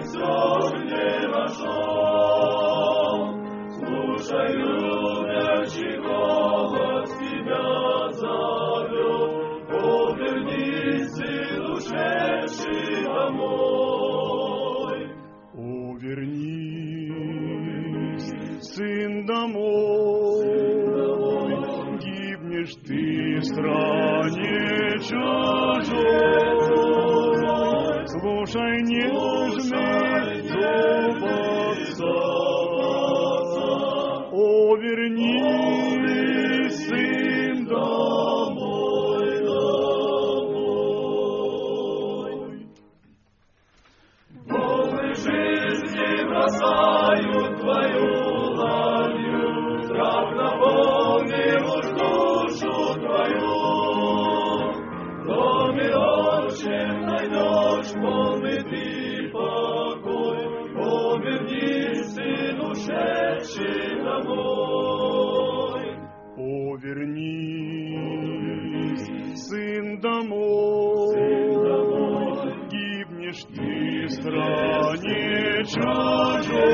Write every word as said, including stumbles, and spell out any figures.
все не нашел. Слушай, любящий голос тебя зовет, повернись и ушедший домой. О, вернись, сын, домой, гибнешь ты в стране чужой. Слушай нежный зов отца. О, вернись, сын, домой, домой. Волны жизни бросают твою ладью, страх наполнил уж душу твою. В доме отчим найдешь полный ты покой, повернись, сын, ушедший домой. О, вернись, сын, домой, гибнешь ты в стране чужой.